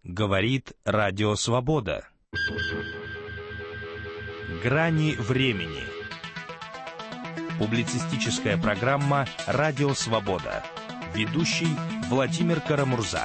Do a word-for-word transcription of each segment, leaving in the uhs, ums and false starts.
Говорит Радио Свобода. Грани времени. Публицистическая программа «Радио Свобода». Ведущий Владимир Карамурза.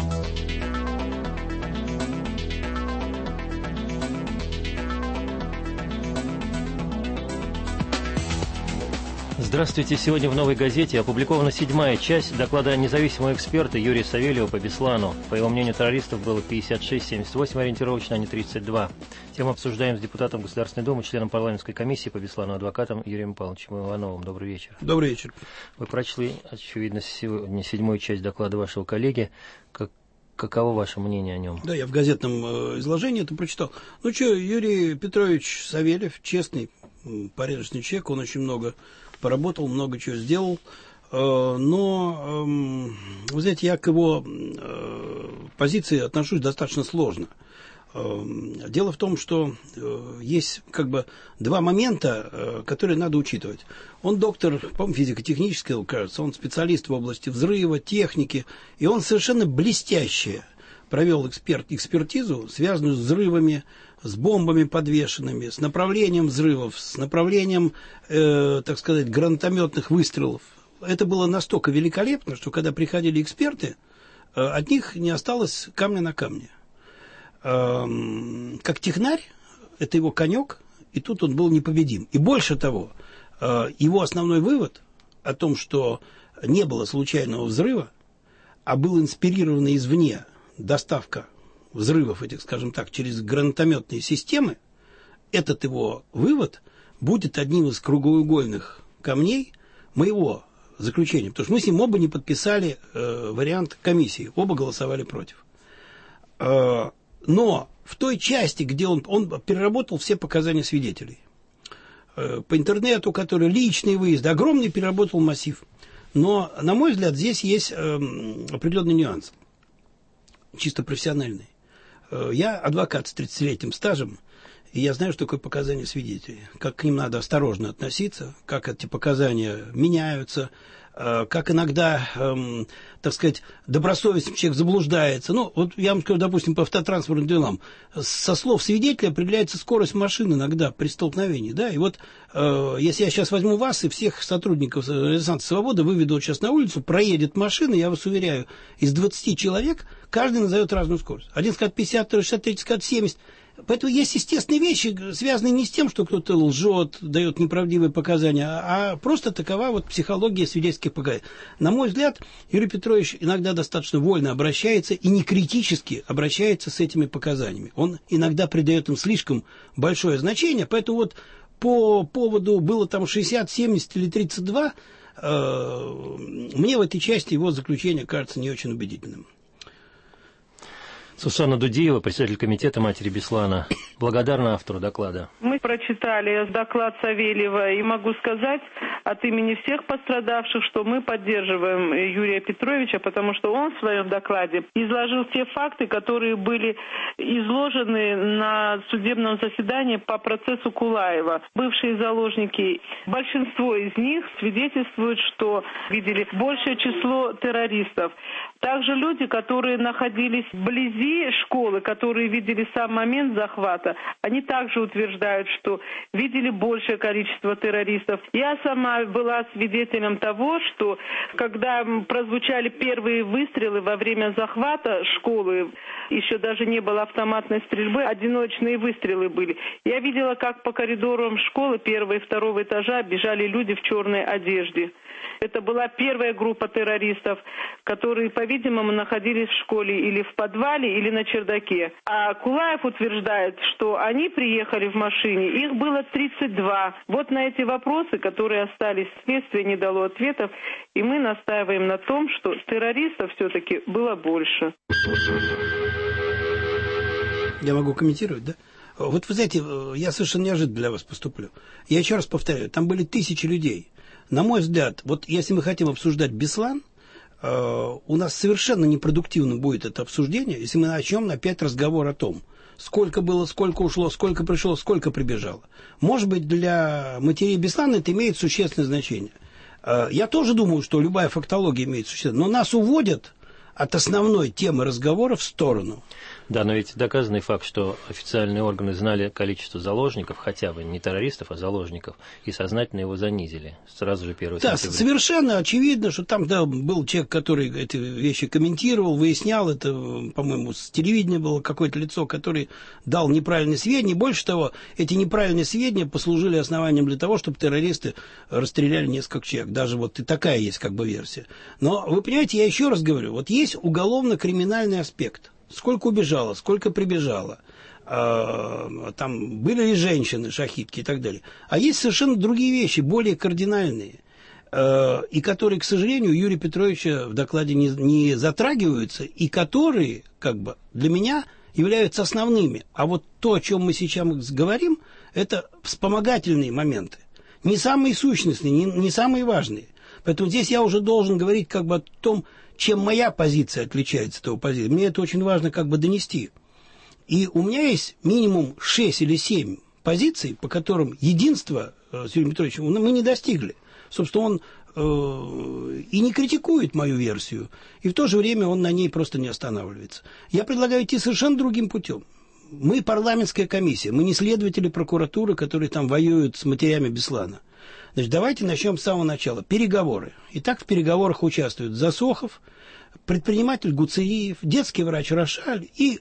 Здравствуйте. Сегодня в «Новой газете» опубликована седьмая часть доклада независимого эксперта Юрия Савельева по Беслану. По его мнению, террористов было пятьдесят шесть семьдесят восемь ориентировочно, а не тридцать два. Тему обсуждаем с депутатом Государственной Думы, членом парламентской комиссии по Беслану, адвокатом Юрием Павловичем Ивановым. Добрый вечер. Добрый вечер. Вы прочли, очевидно, сегодня седьмую часть доклада вашего коллеги. Как Каково ваше мнение о нем? Да, я в газетном э, изложении это прочитал. Ну что, Юрий Петрович Савельев, честный, порядочный человек, он очень много поработал, много чего сделал. Э, но, э, вы знаете, я к его э, позиции отношусь достаточно сложно. Э, дело в том, что э, есть как бы два момента, э, которые надо учитывать. Он доктор, по-моему, физико-технического, кажется, он специалист в области взрыва, техники, и он совершенно блестяще провел эксперт, экспертизу, связанную с взрывами, с бомбами подвешенными, с направлением взрывов, с направлением, э, так сказать, гранатометных выстрелов. Это было настолько великолепно, что когда приходили эксперты, э, от них не осталось камня на камне. Э, как технарь, это его конек, и тут он был непобедим. И больше того, его основной вывод о том, что не было случайного взрыва, а был инспирированный извне доставка взрывов этих, скажем так, через гранатометные системы, этот его вывод будет одним из кругоугольных камней моего заключения. Потому что мы с ним оба не подписали э, вариант комиссии, оба голосовали против. Э, но в той части, где он, он переработал все показания свидетелей, по интернету, который личный выезд, огромный переработал массив. Но, на мой взгляд, здесь есть э, определенный нюанс, чисто профессиональный. Э, я адвокат с тридцатилетним стажем, и я знаю, что такое показания свидетелей, как к ним надо осторожно относиться, как эти показания меняются, э, как иногда, э, так сказать, добросовестный человек заблуждается. Ну, вот я вам скажу, допустим, по автотранспортным делам. Со слов свидетеля определяется скорость машины иногда при столкновении. Да? И вот, э, если я сейчас возьму вас и всех сотрудников «Резонанса Свободы», выведу сейчас на улицу, проедет машина, я вас уверяю, из двадцати человек каждый назовет разную скорость. Один скажет пятьдесят, второй шестьдесят, третий скажет семьдесят. Поэтому есть естественные вещи, связанные не с тем, что кто-то лжет, дает неправдивые показания, а просто такова вот психология свидетельских показаний. На мой взгляд, Юрий Петрович иногда достаточно вольно обращается и не критически обращается с этими показаниями. Он иногда придает им слишком большое значение, поэтому вот по поводу было там шестьдесят, семьдесят или тридцать два, э, мне в этой части его заключение кажется не очень убедительным. Сусанна Дудиева, председатель комитета матери Беслана, благодарна автору доклада. Мы прочитали доклад Савельева, и могу сказать от имени всех пострадавших, что мы поддерживаем Юрия Петровича, потому что он в своем докладе изложил те факты, которые были изложены на судебном заседании по процессу Кулаева. Бывшие заложники, большинство из них свидетельствуют, что видели большее число террористов. Также люди, которые находились вблизи школы, которые видели сам момент захвата, они также утверждают, что видели большее количество террористов. Я сама была свидетелем того, что когда прозвучали первые выстрелы во время захвата школы, еще даже не было автоматной стрельбы, одиночные выстрелы были. Я видела, как по коридорам школы первого и второго этажа бежали люди в черной одежде. Это была первая группа террористов, которые, по-видимому, находились в школе или в подвале, или на чердаке. А Кулаев утверждает, что они приехали в машине, их было тридцать два. Вот на эти вопросы, которые остались, следствие не дало ответов, и мы настаиваем на том, что террористов все-таки было больше. Я могу комментировать, да? Вот вы знаете, я совершенно неожиданно для вас поступлю. Я еще раз повторяю, там были тысячи людей. На мой взгляд, вот если мы хотим обсуждать Беслан, э, у нас совершенно непродуктивно будет это обсуждение, если мы начнем опять разговор о том, сколько было, сколько ушло, сколько пришло, сколько прибежало. Может быть, для матерей Беслана это имеет существенное значение. Э, я тоже думаю, что любая фактология имеет существенное, но нас уводят от основной темы разговора в сторону. Да, но ведь доказанный факт, что официальные органы знали количество заложников, хотя бы не террористов, а заложников, и сознательно его занизили сразу же первого Да, сентября. Совершенно очевидно, что там да, был человек, который эти вещи комментировал, выяснял, это, по-моему, с телевидения было какое-то лицо, которое дал неправильные сведения. Больше того, эти неправильные сведения послужили основанием для того, чтобы террористы расстреляли несколько человек. Даже вот и такая есть как бы версия. Но вы понимаете, я еще раз говорю, вот есть уголовно-криминальный аспект. Сколько убежало, сколько прибежало, э, там были ли женщины, шахидки и так далее. А есть совершенно другие вещи, более кардинальные, э, и которые, к сожалению, у Юрия Петровича в докладе не, не затрагиваются, и которые, как бы, для меня являются основными. А вот то, о чем мы сейчас говорим, это вспомогательные моменты. Не самые сущностные, не, не самые важные. Поэтому здесь я уже должен говорить как бы о том, чем моя позиция отличается от его позиции. Мне это очень важно как бы донести. И у меня есть минимум шесть или семь позиций, по которым единства э, с Юрием Петровичем мы не достигли. Собственно, он э, и не критикует мою версию, и в то же время он на ней просто не останавливается. Я предлагаю идти совершенно другим путем. Мы парламентская комиссия, мы не следователи прокуратуры, которые там воюют с матерями Беслана. Значит, давайте начнем с самого начала. Переговоры. Итак, в переговорах участвуют Засохов, предприниматель Гуцериев, детский врач Рошаль и,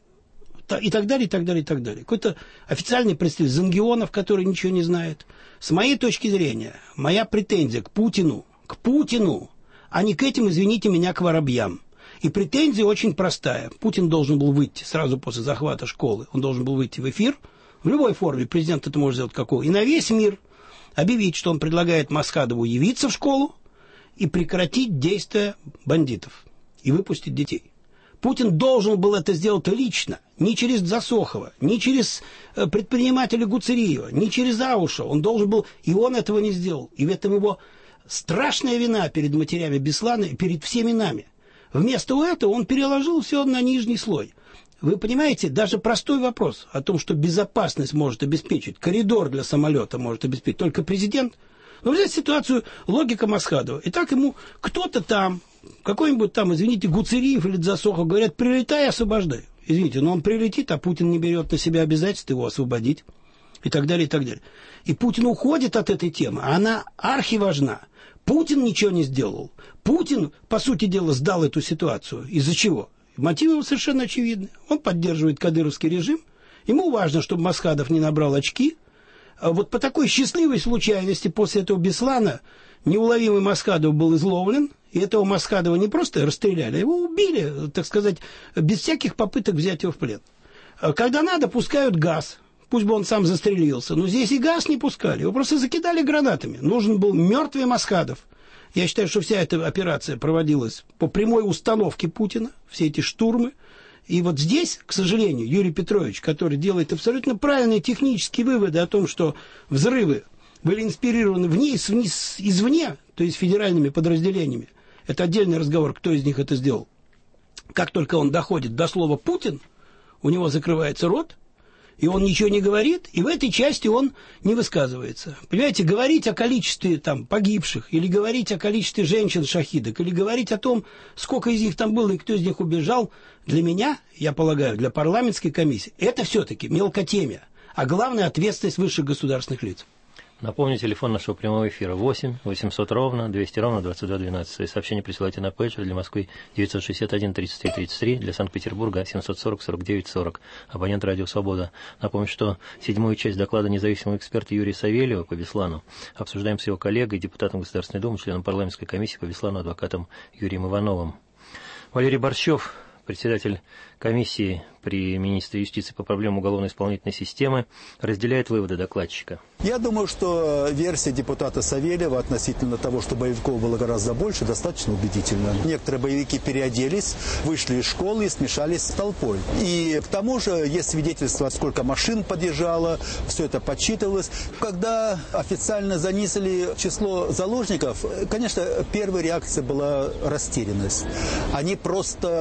и так далее, и так далее, и так далее. Какой-то официальный представитель Зангионов, который ничего не знает. С моей точки зрения, моя претензия к Путину, к Путину, а не к этим, извините меня, к воробьям. И претензия очень простая. Путин должен был выйти сразу после захвата школы. Он должен был выйти в эфир. В любой форме президент это может сделать какого. И на весь мир объявить, что он предлагает Масхадову явиться в школу и прекратить действия бандитов и выпустить детей. Путин должен был это сделать лично, не через Засохова, не через предпринимателя Гуцериева, не через Ауша. Он должен был, и он этого не сделал. И в этом его страшная вина перед матерями Беслана и перед всеми нами. Вместо этого он переложил все на нижний слой. Вы понимаете, даже простой вопрос о том, что безопасность может обеспечить, коридор для самолета может обеспечить только президент. Но взять ситуацию, логика Масхадова. Итак, ему кто-то там, какой-нибудь там, извините, Гуцериев или Засохов, говорят, прилетай, освобождай. Извините, но он прилетит, а Путин не берет на себя обязательство его освободить. И так далее, и так далее. И Путин уходит от этой темы, а она архиважна. Путин ничего не сделал. Путин, по сути дела, сдал эту ситуацию. Из-за чего? Мотивы его совершенно очевидны. Он поддерживает кадыровский режим. Ему важно, чтобы Масхадов не набрал очки. А вот по такой счастливой случайности после этого Беслана неуловимый Масхадов был изловлен. И этого Масхадова не просто расстреляли, а его убили, так сказать, без всяких попыток взять его в плен. Когда надо, пускают газ. Пусть бы он сам застрелился. Но здесь и газ не пускали. Его просто закидали гранатами. Нужен был мертвый Масхадов. Я считаю, что вся эта операция проводилась по прямой установке Путина, все эти штурмы. И вот здесь, к сожалению, Юрий Петрович, который делает абсолютно правильные технические выводы о том, что взрывы были инспирированы вниз, вниз, извне, то есть федеральными подразделениями. Это отдельный разговор, кто из них это сделал. Как только он доходит до слова «Путин», у него закрывается рот, и он ничего не говорит, и в этой части он не высказывается. Понимаете, говорить о количестве там, погибших, или говорить о количестве женщин-шахидок, или говорить о том, сколько из них там было и кто из них убежал, для меня, я полагаю, для парламентской комиссии, это все-таки мелкотемия, а главное, ответственность высших государственных лиц. Напомню, телефон нашего прямого эфира восемь восемьсот ровно двести ровно двадцать два двенадцать. Свои сообщения присылайте на пейджер. Для Москвы девятьсот шестьдесят один тридцать три тридцать три, для Санкт-Петербурга семьсот сорок сорок девять сорок. Абонент «Радио Свобода». Напомню, что седьмую часть доклада независимого эксперта Юрия Савельева по Беслану обсуждаем с его коллегой, депутатом Государственной Думы, членом парламентской комиссии по Беслану, адвокатом Юрием Ивановым. Валерий Борщев, председатель комиссии при министре юстиции по проблемам уголовно-исполнительной системы, разделяет выводы докладчика. Я думаю, что версия депутата Савельева относительно того, что боевиков было гораздо больше, достаточно убедительна. Некоторые боевики переоделись, вышли из школы и смешались с толпой. И к тому же есть свидетельства, сколько машин подъезжало, все это подсчитывалось. Когда официально занизили число заложников, конечно, первая реакция была растерянность. Они просто обо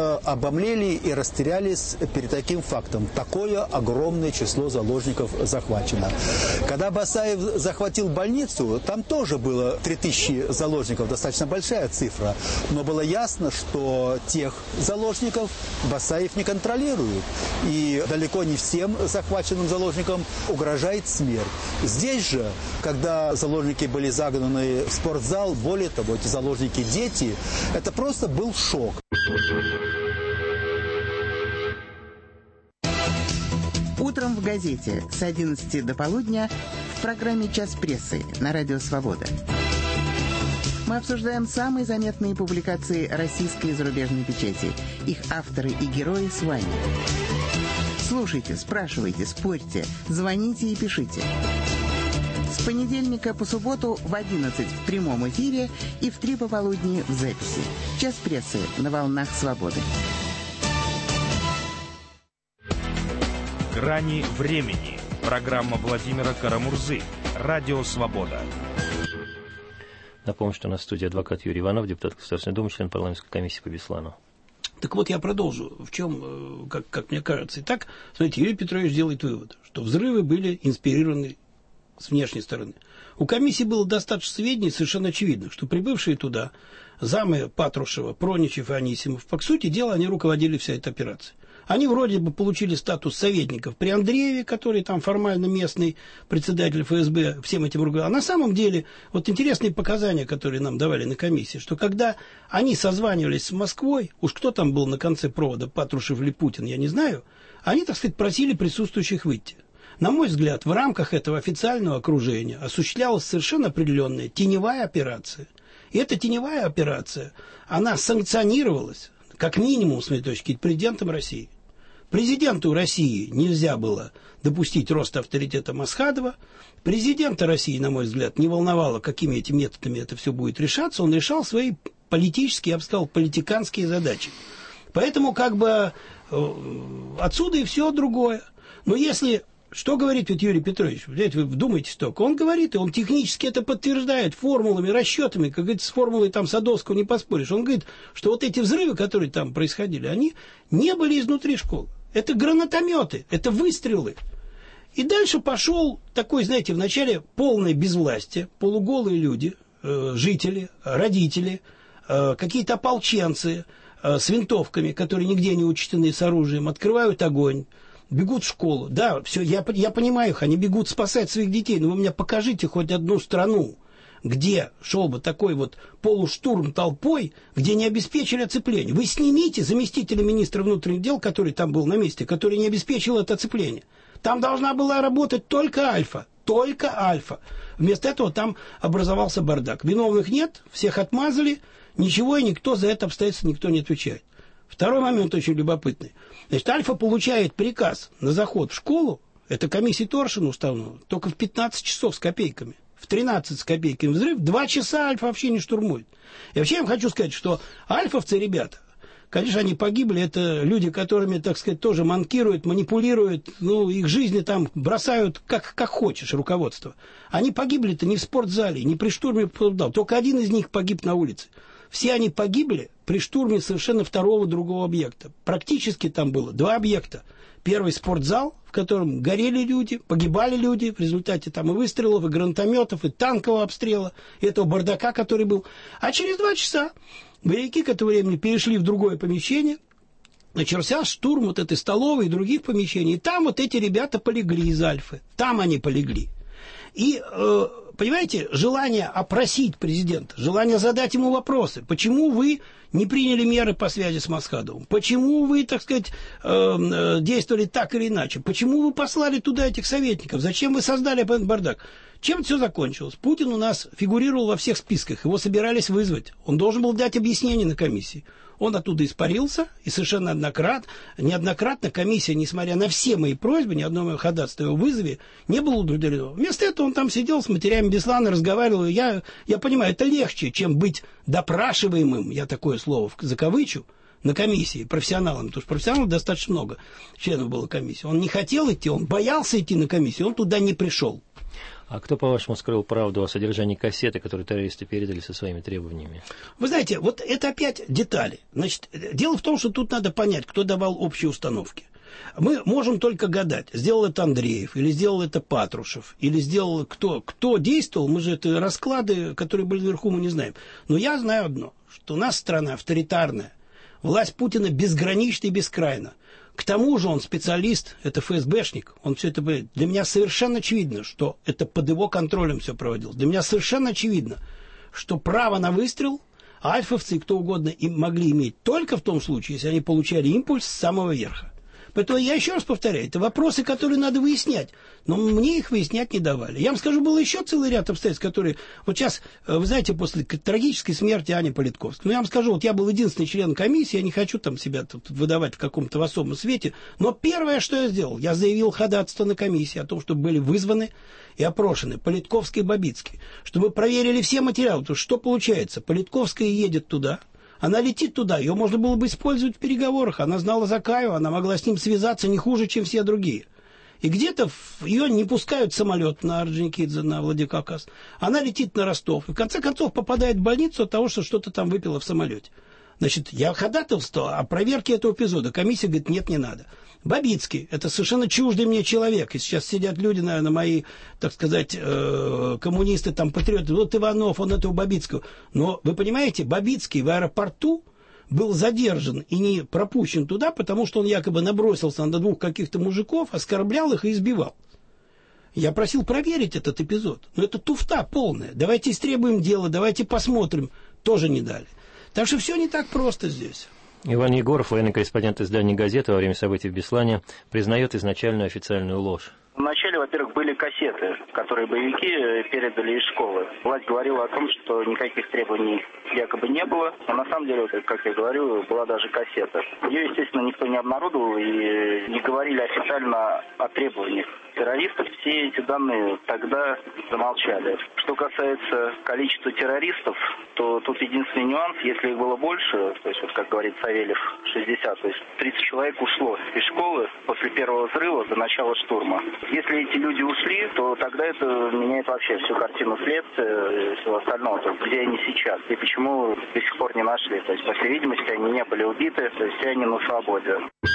обомлели и растерялись перед таким фактом. Такое огромное число заложников захвачено. Когда Басаев захватил больницу, там тоже было три тысячи заложников, достаточно большая цифра. Но было ясно, что тех заложников Басаев не контролирует. И далеко не всем захваченным заложникам угрожает смерть. Здесь же, когда заложники были загнаны в спортзал, более того, эти заложники дети, это просто был шок. Утром в газете с одиннадцати до полудня в программе «Час прессы» на Радио Свобода. Мы обсуждаем самые заметные публикации российской и зарубежной печати, их авторы и герои с вами. Слушайте, спрашивайте, спорьте, звоните и пишите. С понедельника по субботу в одиннадцать в прямом эфире и в три пополудни в записи. «Час прессы» на волнах Свободы. «Грани времени». Программа Владимира Карамурзы. Радио «Свобода». Напомню, что у нас в студии адвокат Юрий Иванов, депутат Государственной Думы, член парламентской комиссии по Беслану. Так вот, я продолжу. В чем, как, как мне кажется. Итак, смотрите, Юрий Петрович делает вывод, что взрывы были инспирированы с внешней стороны. У комиссии было достаточно сведений, совершенно очевидно, что прибывшие туда замы Патрушева, Проничев и Анисимов, по сути дела, они руководили всей этой операцией. Они вроде бы получили статус советников при Андрееве, который там формально местный председатель эф эс бэ, всем этим руководил. А на самом деле, вот интересные показания, которые нам давали на комиссии, что когда они созванивались с Москвой, уж кто там был на конце провода, Патрушев или Путин, я не знаю, они, так сказать, просили присутствующих выйти. На мой взгляд, в рамках этого официального окружения осуществлялась совершенно определенная теневая операция. И эта теневая операция, она санкционировалась, как минимум, с моей точки зрения, президентом России. Президенту России нельзя было допустить роста авторитета Масхадова. Президента России, на мой взгляд, не волновало, какими этими методами это все будет решаться. Он решал свои политические, я бы сказал, политиканские задачи. Поэтому как бы отсюда и все другое. Но если... Что говорит ведь Юрий Петрович? Вы вдумайтесь только. Он говорит, и он технически это подтверждает формулами, расчетами. Как говорится, с формулой там Садовского не поспоришь. Он говорит, что вот эти взрывы, которые там происходили, они не были изнутри школы. Это гранатометы, это выстрелы. И дальше пошел такой, знаете, вначале полное безвластие, полуголые люди, э, жители, родители, э, какие-то ополченцы э, с винтовками, которые нигде не учтены с оружием, открывают огонь. Бегут в школу. Да, все, я, я понимаю их, они бегут спасать своих детей, но вы мне покажите хоть одну страну, где шел бы такой вот полуштурм толпой, где не обеспечили оцепление. Вы снимите заместителя министра внутренних дел, который там был на месте, который не обеспечил это оцепление. Там должна была работать только Альфа, только Альфа. Вместо этого там образовался бардак. Виновных нет, всех отмазали, ничего, и никто за это обстоятельство никто не отвечает. Второй момент очень любопытный. Значит, Альфа получает приказ на заход в школу, это комиссия Торшина уставного, только в пятнадцать часов с копейками. В тринадцать с копейками взрыв, два часа Альфа вообще не штурмует. И вообще я вам хочу сказать, что альфовцы, ребята, конечно, они погибли, это люди, которыми, так сказать, тоже манкируют, манипулируют, ну, их жизни там бросают как, как хочешь, руководство. Они погибли-то не в спортзале, не при штурме, только один из них погиб на улице. Все они погибли при штурме совершенно второго другого объекта. Практически там было два объекта. Первый спортзал, в котором горели люди, погибали люди в результате там и выстрелов, и гранатометов, и танкового обстрела, и этого бардака, который был. А через два часа боевики к этому времени перешли в другое помещение, начался штурм вот этой столовой и других помещений. И там вот эти ребята полегли из Альфы. Там они полегли. И, э, понимаете, желание опросить президента, желание задать ему вопросы. Почему вы не приняли меры по связи с Масхадовым? Почему вы, так сказать, э, действовали так или иначе? Почему вы послали туда этих советников? Зачем вы создали этот бардак? Чем это все закончилось? Путин у нас фигурировал во всех списках. Его собирались вызвать. Он должен был дать объяснение на комиссии. Он оттуда испарился, и совершенно неоднократно, неоднократно комиссия, несмотря на все мои просьбы, ни одно мое ходатайство о вызове, не было удовлетворено. Вместо этого он там сидел с матерями Беслана, разговаривал. Я, я понимаю, это легче, чем быть допрашиваемым, я такое слово закавычу, на комиссии профессионалам, потому что профессионалов достаточно много членов было комиссии. Он не хотел идти, он боялся идти на комиссию, он туда не пришел. А кто, по-вашему, скрыл правду о содержании кассеты, которую террористы передали со своими требованиями? Вы знаете, вот это опять детали. Значит, дело в том, что тут надо понять, кто давал общие установки. Мы можем только гадать, сделал это Андреев, или сделал это Патрушев, или сделал кто. Кто действовал, мы же это расклады, которые были наверху, мы не знаем. Но я знаю одно, что у нас страна авторитарная, власть Путина безгранична и бескрайна. К тому же он специалист, это эф эс бэшник, он все это... Для меня совершенно очевидно, что это под его контролем все проводилось. Для меня совершенно очевидно, что право на выстрел альфовцы и кто угодно им могли иметь только в том случае, если они получали импульс с самого верха. Поэтому я еще раз повторяю, это вопросы, которые надо выяснять, но мне их выяснять не давали. Я вам скажу, был еще целый ряд обстоятельств, которые... Вот сейчас, вы знаете, после трагической смерти Ани Политковской, ну, я вам скажу, вот я был единственный член комиссии, я не хочу там себя тут выдавать в каком-то в особом свете, но первое, что я сделал, я заявил ходатайство на комиссии о том, чтобы были вызваны и опрошены Политковский и Бабицкий, чтобы проверили все материалы. То что получается? Политковская едет туда... Она летит туда, ее можно было бы использовать в переговорах. Она знала Закаева, она могла с ним связаться не хуже, чем все другие. И где-то ее не пускают в самолет на Орджоникидзе, на Владикавказ. Она летит на Ростов и в конце концов попадает в больницу от того, что что-то там выпила в самолете. Значит, я ходатайствовал о проверке этого эпизода. Комиссия говорит, нет, не надо. Бабицкий, это совершенно чуждый мне человек. И сейчас сидят люди, наверное, мои, так сказать, э, коммунисты, там, патриоты. Вот Иванов, он этого Бабицкого. Но, вы понимаете, Бабицкий в аэропорту был задержан и не пропущен туда, потому что он якобы набросился на двух каких-то мужиков, оскорблял их и избивал. Я просил проверить этот эпизод. Но это туфта полная. Давайте истребуем дело, давайте посмотрим. Тоже не дали. Так что все не так просто здесь. Иван Егоров, военный корреспондент издания «Газета», во время событий в Беслане признает изначальную официальную ложь. Вначале, во-первых, были кассеты, которые боевики передали из школы. Власть говорила о том, что никаких требований якобы не было. Но на самом деле, как я говорю, была даже кассета. Ее, естественно, никто не обнародовал и не говорили официально о требованиях террористов. Все эти данные тогда замолчали. Что касается количества террористов, то тут единственный нюанс, если их было больше, то есть, вот как говорит Савельев, шестьдесят, то есть тридцать человек ушло из школы после первого взрыва до начала штурма. Если эти люди ушли, то тогда это меняет вообще всю картину следствия и всего остального, то есть, где они сейчас и почему до сих пор не нашли. То есть, по всей видимости, они не были убиты, то есть все они на свободе.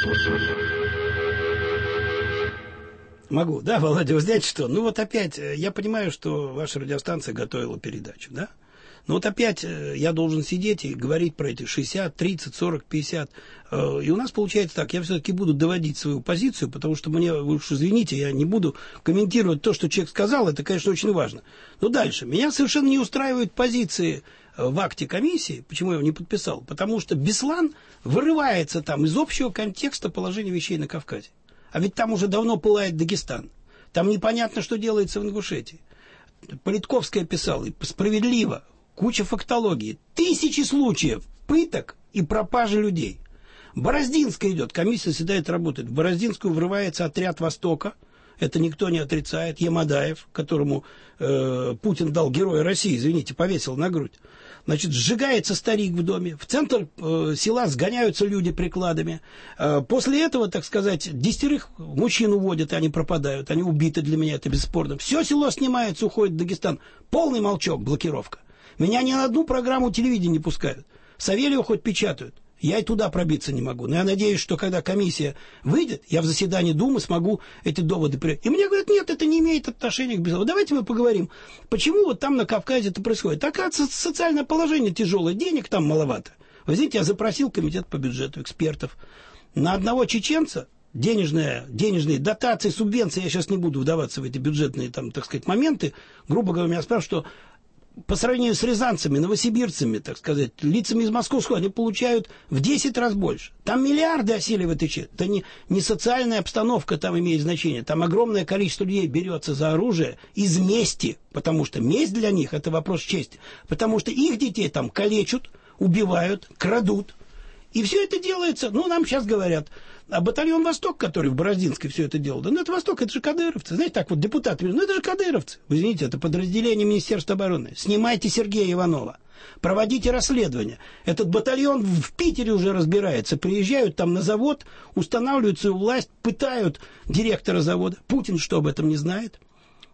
Могу, да, Володя, вы знаете что? Ну вот опять, я понимаю, что ваша радиостанция готовила передачу, да? Но вот опять я должен сидеть и говорить про эти шестьдесят, тридцать, сорок, пятьдесят. И у нас получается так, я все-таки буду доводить свою позицию, потому что мне, вы уж извините, я не буду комментировать то, что человек сказал, это, конечно, очень важно. Но дальше, меня совершенно не устраивают позиции в акте комиссии, почему я его не подписал, потому что Беслан вырывается там из общего контекста положения вещей на Кавказе. А ведь там уже давно пылает Дагестан. Там непонятно, что делается в Ингушетии. Политковская писала, справедливо, куча фактологии, тысячи случаев пыток и пропажи людей. Бороздинская идет, комиссия седает, работает. В Бороздинскую врывается отряд Востока, это никто не отрицает, Ямадаев, которому э, Путин дал Героя России, извините, повесил на грудь. Значит, сжигается старик в доме, в центр э, села сгоняются люди прикладами. Э, после этого, так сказать, десятерых мужчин уводят, и они пропадают, они убиты, для меня это бесспорно. Все село снимается, уходит в Дагестан. Полный молчок, блокировка. Меня ни на одну программу телевидения не пускают. Савельева хоть печатают. Я и туда пробиться не могу. Но я надеюсь, что когда комиссия выйдет, я в заседании Думы смогу эти доводы принять. И мне говорят, нет, это не имеет отношения к Беслану. Давайте мы поговорим, почему вот там на Кавказе это происходит. Оказывается, социальное положение тяжелое, денег там маловато. Вы знаете, я запросил комитет по бюджету экспертов. На одного чеченца денежные, денежные дотации, субвенции, я сейчас не буду вдаваться в эти бюджетные, там, так сказать, моменты, грубо говоря, меня спрашивают, что по сравнению с рязанцами, новосибирцами, так сказать, лицами из Московского, они получают в десять раз больше. Там миллиарды осели в этой части. Это не, не социальная обстановка там имеет значение. Там огромное количество людей берется за оружие из мести, потому что месть для них – это вопрос чести. Потому что их детей там калечат, убивают, крадут. И все это делается, ну, нам сейчас говорят, а батальон «Восток», который в Бороздинской все это делал, да ну это «Восток», это же кадыровцы. Знаете, так вот депутаты, ну это же кадыровцы. Вы извините, это подразделение Министерства обороны. Снимайте Сергея Иванова, проводите расследование. Этот батальон в Питере уже разбирается. Приезжают там на завод, устанавливают свою власть, пытают директора завода. Путин что, об этом не знает?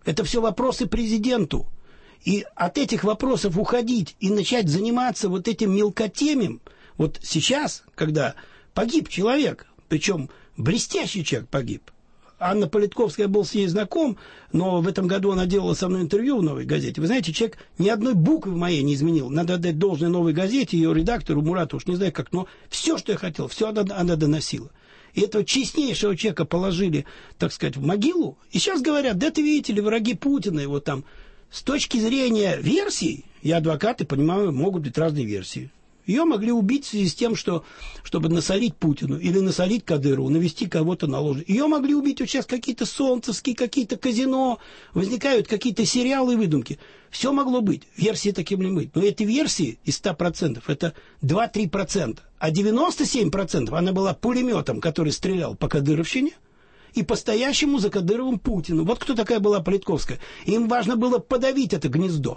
Это все вопросы президенту. И от этих вопросов уходить и начать заниматься вот этим мелкотемием, вот сейчас, когда погиб человек, причем блестящий человек погиб. Анна Политковская был с ней знаком, но в этом году она делала со мной интервью в «Новой газете». Вы знаете, человек ни одной буквы моей не изменил. Надо отдать должное «Новой газете», ее редактору Мурату, уж не знаю как, но все, что я хотел, все она, она доносила. И этого честнейшего человека положили, так сказать, в могилу. И сейчас говорят, да это, видите ли, враги Путина, его там... С точки зрения версий, я адвокат и понимаю, могут быть разные версии. Ее могли убить в связи с тем, что, чтобы насолить Путину или насолить Кадырову, навести кого-то на ложь. Ее могли убить вот сейчас какие-то солнцевские, какие-то казино, возникают какие-то сериалы и выдумки. Все могло быть, версии таким ли быть. Но эти версии из ста процентов это два-три процента. А девяносто семь процентов она была пулеметом, который стрелял по кадыровщине, и по-стоящему за Кадыровым Путину. Вот кто такая была Политковская. Им важно было подавить это гнездо.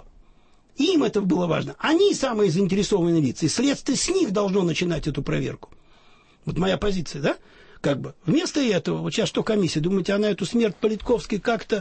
Им это было важно. Они самые заинтересованные лица. И следствие с них должно начинать эту проверку. Вот моя позиция, да? Как бы. Вместо этого, вот сейчас что комиссия? Думаете, она эту смерть Политковской как-то...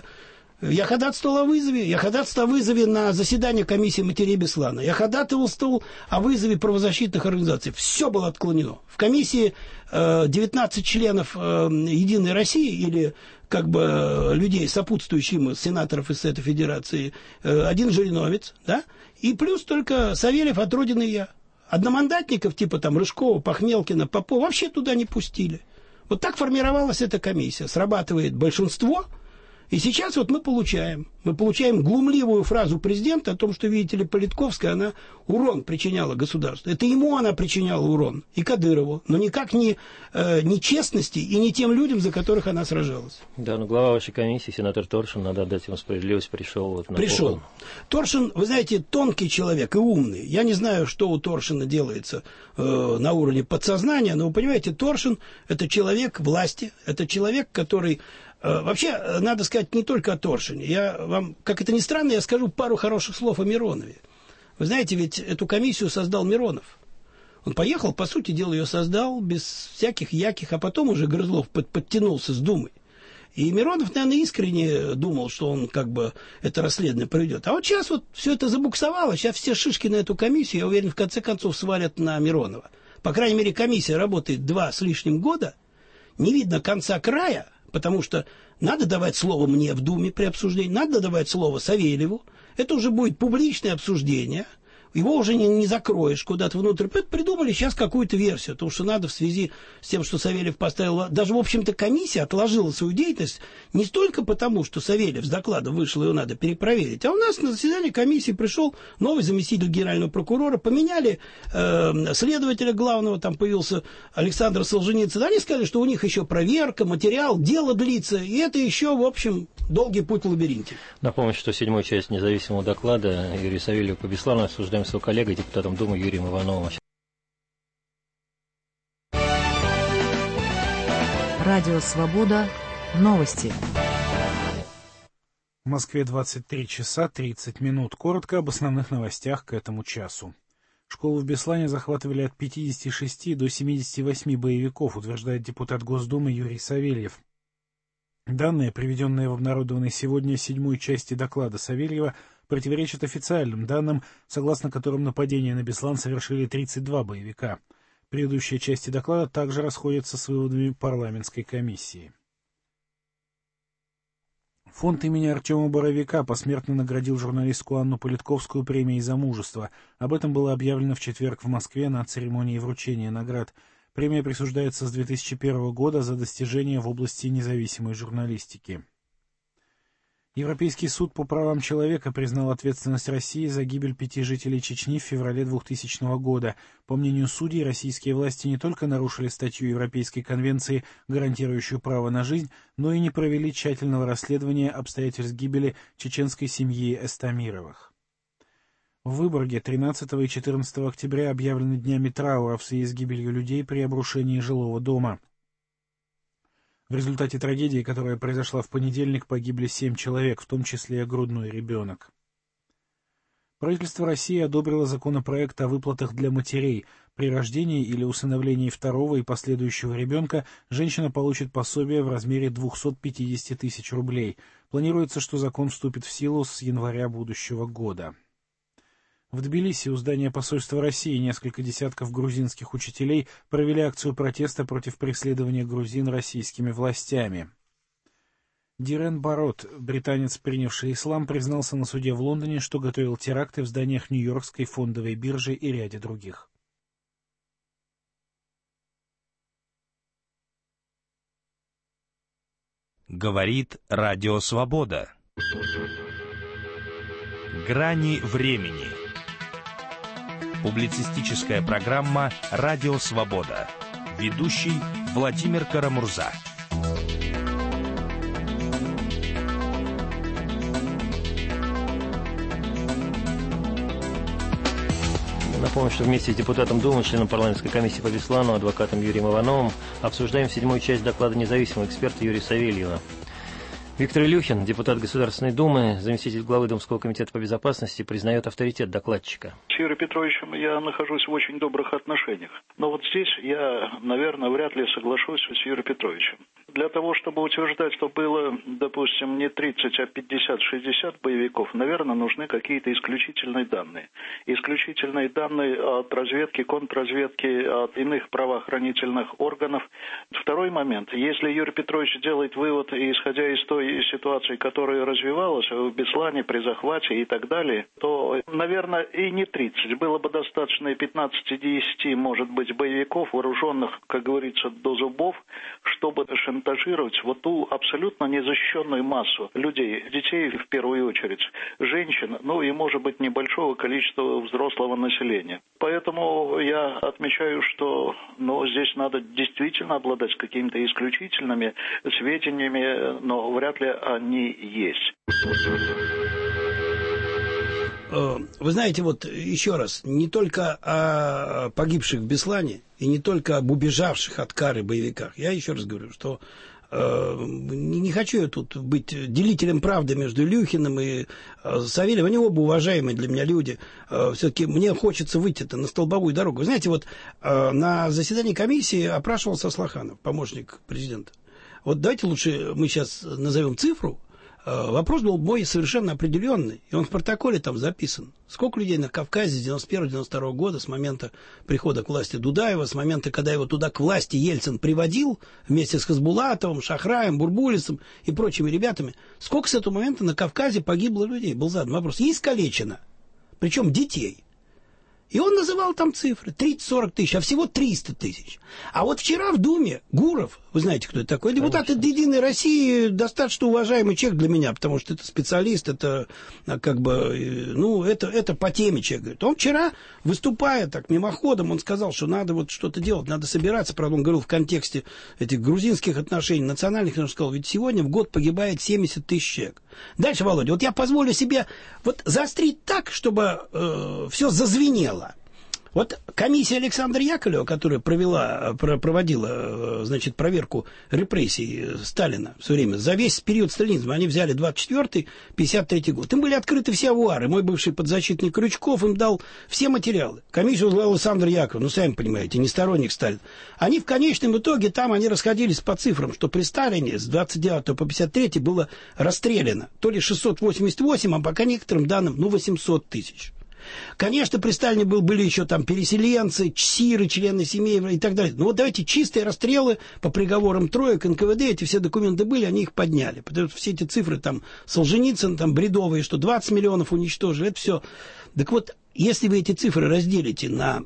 Я ходатайствовал о вызове. Я ходатайствовал о вызове на заседание комиссии матерей Беслана. Я ходатайствовал о вызове правозащитных организаций. Все было отклонено. В комиссии э, девятнадцать членов э, Единой России или как бы э, людей, сопутствующих ему, сенаторов из этой федерации, э, один жириновец, да, и плюс только Савельев от Родины я. Одномандатников типа там Рыжкова, Пахмелкина, Попова вообще туда не пустили. Вот так формировалась эта комиссия. Срабатывает большинство. И сейчас вот мы получаем, мы получаем глумливую фразу президента о том, что, видите ли, Политковская, она урон причиняла государству. Это ему она причиняла урон, и Кадырову, но никак не, э, не честности и не тем людям, за которых она сражалась. Да, но глава вашей комиссии, сенатор Торшин, надо отдать ему справедливость, пришел вот на Пришел. похорон. Торшин, вы знаете, тонкий человек и умный. Я не знаю, что у Торшина делается э, на уровне подсознания, но вы понимаете, Торшин – это человек власти, это человек, который... Вообще, надо сказать не только о Торшине. Я вам, как это ни странно, я скажу пару хороших слов о Миронове. Вы знаете, ведь эту комиссию создал Миронов. Он поехал, по сути дела, ее создал без всяких яких, а потом уже Грызлов под, подтянулся с Думой. И Миронов, наверное, искренне думал, что он как бы это расследование проведет. А вот сейчас вот все это забуксовало, сейчас все шишки на эту комиссию, я уверен, в конце концов свалят на Миронова. По крайней мере, комиссия работает два с лишним года, не видно конца края. Потому что надо давать слово мне в Думе при обсуждении, надо давать слово Савельеву. Это уже будет публичное обсуждение. Его уже не, не закроешь куда-то внутрь. Придумали сейчас какую-то версию, потому что надо в связи с тем, что Савельев поставил... Даже, в общем-то, комиссия отложила свою деятельность не столько потому, что Савельев с докладом вышел, его надо перепроверить, а у нас на заседание комиссии пришел новый заместитель генерального прокурора, поменяли э, следователя главного, там появился Александр Солженицын. Они сказали, что у них еще проверка, материал, дело длится, и это еще, в общем, долгий путь в лабиринте. Напомню, что седьмую часть независимого доклада Юрия Савельева по Беслану обсуждаем с его коллегой, депутатом Думы Юрием Ивановым. Радио «Свобода». Новости. В Москве двадцать три часа тридцать минут. Коротко об основных новостях к этому часу. Школу в Беслане захватывали от пятидесяти шести до семидесяти восьми боевиков, утверждает депутат Госдумы Юрий Савельев. Данные, приведенные в обнародованной сегодня седьмой части доклада Савельева, противоречат официальным данным, согласно которым нападение на Беслан совершили тридцать два боевика. Предыдущие части доклада также расходятся с выводами парламентской комиссии. Фонд имени Артема Боровика посмертно наградил журналистку Анну Политковскую премией за мужество. Об этом было объявлено в четверг в Москве на церемонии вручения наград. Премия присуждается с две тысячи первого года за достижения в области независимой журналистики. Европейский суд по правам человека признал ответственность России за гибель пяти жителей Чечни в феврале двухтысячного года. По мнению судей, российские власти не только нарушили статью Европейской конвенции, гарантирующую право на жизнь, но и не провели тщательного расследования обстоятельств гибели чеченской семьи Эстамировых. В Выборге тринадцатого и четырнадцатого октября объявлены днями траура в связи с гибелью людей при обрушении жилого дома. В результате трагедии, которая произошла в понедельник, погибли семь человек, в том числе грудной ребенок. Правительство России одобрило законопроект о выплатах для матерей. При рождении или усыновлении второго и последующего ребенка женщина получит пособие в размере двести пятьдесят тысяч рублей. Планируется, что закон вступит в силу с января будущего года. В Тбилиси у здания посольства России несколько десятков грузинских учителей провели акцию протеста против преследования грузин российскими властями. Дирен Барот, британец, принявший ислам, признался на суде в Лондоне, что готовил теракты в зданиях Нью-Йоркской фондовой биржи и ряде других. Говорит Радио Свобода. Грани времени. Публицистическая программа «Радио Свобода». Ведущий Владимир Карамурза. Напомню, что вместе с депутатом Думы, членом парламентской комиссии по Беслану, адвокатом Юрием Ивановым, обсуждаем седьмую часть доклада независимого эксперта Юрия Савельева. Виктор Илюхин, депутат Государственной Думы, заместитель главы Думского комитета по безопасности, признает авторитет докладчика. С Юрием Петровичем я нахожусь в очень добрых отношениях. Но вот здесь я, наверное, вряд ли соглашусь с Юрием Петровичем. Для того, чтобы утверждать, что было, допустим, не тридцать, а пятьдесят-шестьдесят боевиков, наверное, нужны какие-то исключительные данные. Исключительные данные от разведки, контрразведки, от иных правоохранительных органов. Второй момент. Если Юрий Петрович делает вывод, исходя из той ситуации, которая развивалась в Беслане при захвате и так далее, то, наверное, и не тридцать. Было бы достаточно и пятнадцать-десять, может быть, боевиков, вооруженных, как говорится, до зубов, чтобы шантажировать вот ту абсолютно незащищенную массу людей, детей в первую очередь, женщин, ну и, может быть, небольшого количества взрослого населения. Поэтому я отмечаю, что ну, здесь надо действительно обладать какими-то исключительными сведениями, но вряд ли они есть. Вы знаете, вот еще раз, не только о погибших в Беслане и не только об убежавших от кары боевиках. Я еще раз говорю, что э, не хочу я тут быть делителем правды между Илюхиным и э, Савельевым. Они оба уважаемые для меня люди. Э, все-таки мне хочется выйти-то на столбовую дорогу. Вы знаете, вот э, на заседании комиссии опрашивался Аслаханов, помощник президента. Вот давайте лучше мы сейчас назовем цифру. Вопрос был мой совершенно определенный, и он в протоколе там записан. Сколько людей на Кавказе с девяносто первого — девяносто второго года, с момента прихода к власти Дудаева, с момента, когда его туда к власти Ельцин приводил, вместе с Хасбулатовым, Шахраем, Бурбулисом и прочими ребятами, сколько с этого момента на Кавказе погибло людей? Был задан вопрос. И искалечено, причем детей. И он называл там цифры, тридцать-сорок тысяч, а всего триста тысяч. А вот вчера в Думе Гуров, вы знаете, кто это такой, депутат от «Единой России», достаточно уважаемый человек для меня, потому что это специалист, это как бы, ну, это, это по теме человек. Говорит. Он вчера, выступая так мимоходом, он сказал, что надо вот что-то делать, надо собираться. Правда, он говорил в контексте этих грузинских отношений, национальных, он сказал, ведь сегодня в год погибает семьдесят тысяч человек. Дальше, Володя, вот я позволю себе вот заострить так, чтобы э, все зазвенело. Вот комиссия Александра Яковлева, которая провела, проводила, значит, проверку репрессий Сталина в свое время, за весь период сталинизма, они взяли двадцать четвёртый — пятьдесят третий год. Им были открыты все авуары. Мой бывший подзащитник Крючков им дал все материалы. Комиссию возглавил Александр Яковлев, ну, сами понимаете, не сторонник Сталина. Они в конечном итоге, там они расходились по цифрам, что при Сталине с двадцать девятого по пятьдесят третий было расстреляно то ли шестьсот восемьдесят восемь, а по некоторым данным, ну, восемьсот тысяч. Конечно, при Сталине был, были еще там переселенцы, чсиры, члены семей и так далее. Но вот давайте чистые расстрелы по приговорам троек, эн ка вэ дэ, эти все документы были, они их подняли. Потому что все эти цифры, там, Солженицын, там, бредовые, что двадцать миллионов уничтожили, это все. Так вот, если вы эти цифры разделите на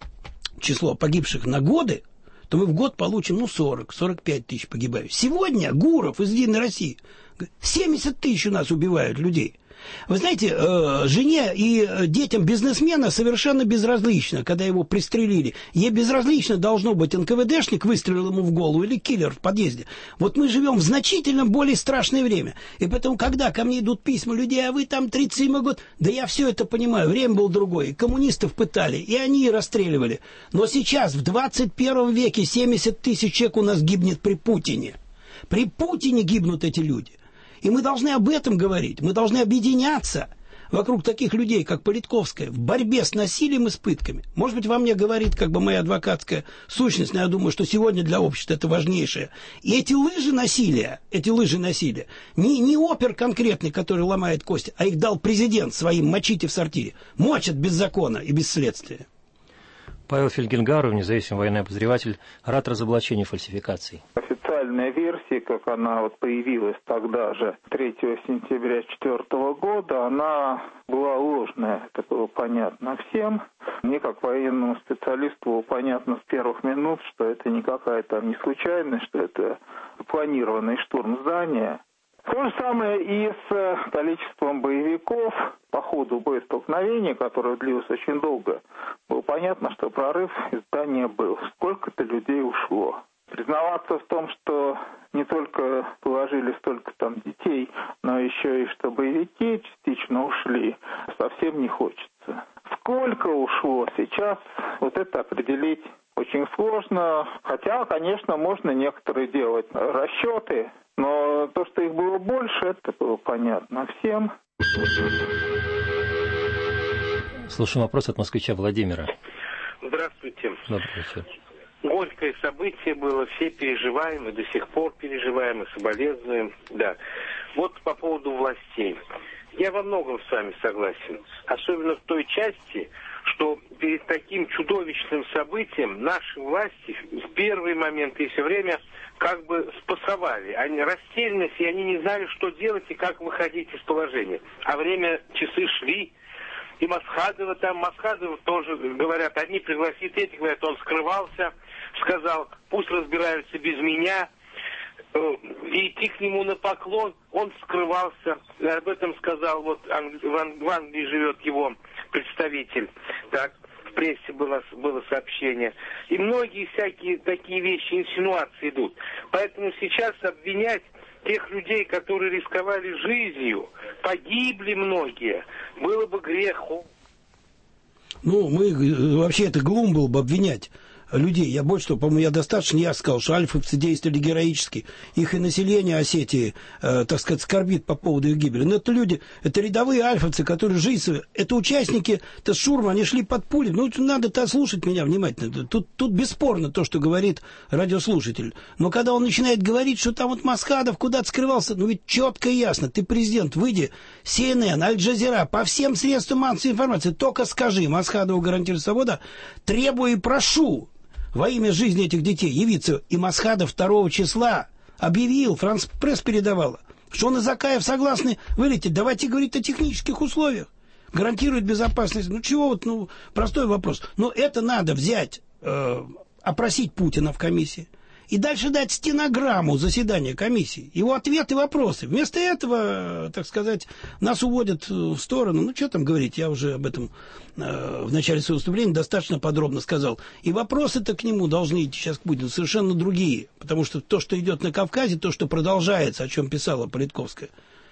число погибших на годы, то мы в год получим, ну, сорок — сорок пять тысяч погибают. Сегодня Гуров из «Единой России» семьдесят тысяч у нас убивают людей. Вы знаете, жене и детям бизнесмена совершенно безразлично, когда его пристрелили. Ей безразлично должно быть, эн ка вэ дэшник выстрелил ему в голову или киллер в подъезде. Вот мы живем в значительно более страшное время. И поэтому, когда ко мне идут письма людей, а вы там тридцать седьмой год, да я все это понимаю, время было другое. И коммунистов пытали, и они расстреливали. Но сейчас, в двадцать первом веке, семьдесят тысяч человек у нас гибнет при Путине. При Путине гибнут эти люди. И мы должны об этом говорить, мы должны объединяться. вокруг таких людей, как Политковская, в борьбе с насилием и с пытками. Может быть, во мне говорит как бы моя адвокатская сущность, но я думаю, что сегодня для общества это важнейшее. И эти лыжи насилия, эти лыжи насилия, не, не опер конкретный, который ломает кости, а их дал президент своим «мочите в сортире». Мочат без закона и без следствия. Павел Фельгенгаров, независимый военный обозреватель, рад разоблачению фальсификаций. Официальная версия, как она вот появилась тогда же, третьего сентября две тысячи четвёртого года, она была ложная, это было понятно всем. Мне, как военному специалисту, было понятно с первых минут, что это не какая-то не случайность, что это планированный штурм здания. То же самое и с количеством боевиков по ходу боестолкновения, которое длилось очень долго. Было понятно, что прорыв из здания был. Сколько-то людей ушло. Признаваться в том, что не только положили столько там детей, но еще и что боевики частично ушли, совсем не хочется. Сколько ушло сейчас, вот это определить очень сложно. Хотя, конечно, можно некоторые делать расчеты, но то, что их было больше, это было понятно всем. Слушаем вопрос от москвича Владимира. Здравствуйте. Добрый вечер. Горькое событие было, все переживаем и до сих пор переживаем и соболезнуем. Да. Вот по поводу властей. Я во многом с вами согласен. Особенно в той части, что перед таким чудовищным событием наши власти в первый момент и все время как бы спасовали. Они растерянность, и они не знали, что делать и как выходить из положения. А время, часы шли, и Масхадова там, Масхадова тоже, говорят, одни пригласит этих, говорят, он скрывался, сказал, пусть разбираются без меня, и идти к нему на поклон, он скрывался, об этом сказал, вот в Англии живет его представитель, так, в прессе было, было сообщение, и многие всякие такие вещи, инсинуации идут, поэтому сейчас обвинять тех людей, которые рисковали жизнью, погибли многие, было бы грехом. Ну, мы, вообще это глум было бы обвинять людей. Я больше того, по-моему, я достаточно ясно сказал, что альфовцы действовали героически. Их и население Осетии, э, так сказать, скорбит по поводу их гибели. Но это люди, это рядовые альфовцы, которые жизнь свою, это участники, это шурма, они шли под пули. Ну, надо-то слушать меня внимательно. Тут, тут бесспорно то, что говорит радиослушатель. Но когда он начинает говорить, что там вот Масхадов куда-то скрывался, ну ведь четко и ясно, ты президент, выйди, Си Эн Эн, Аль-Джазира, по всем средствам массовой информации, только скажи, Масхадову гарантирует свобода, требую и прошу во имя жизни этих детей явиться. И Масхадов второго числа объявил, Франс Пресс передавала, что он и Закаев согласны вылететь. Давайте говорить о технических условиях. Гарантирует безопасность. Ну чего вот, ну, простой вопрос. Но это надо взять, э, опросить Путина в комиссии. И дальше дать стенограмму заседания комиссии. Его ответы и вопросы. Вместо этого, так сказать, нас уводят в сторону. Ну, что там говорить, я уже об этом э, в начале своего выступления достаточно подробно сказал. И вопросы-то к нему должны идти сейчас к Путину совершенно другие. Потому что то, что идет на Кавказе, то, что продолжается, о чем писала Политковская.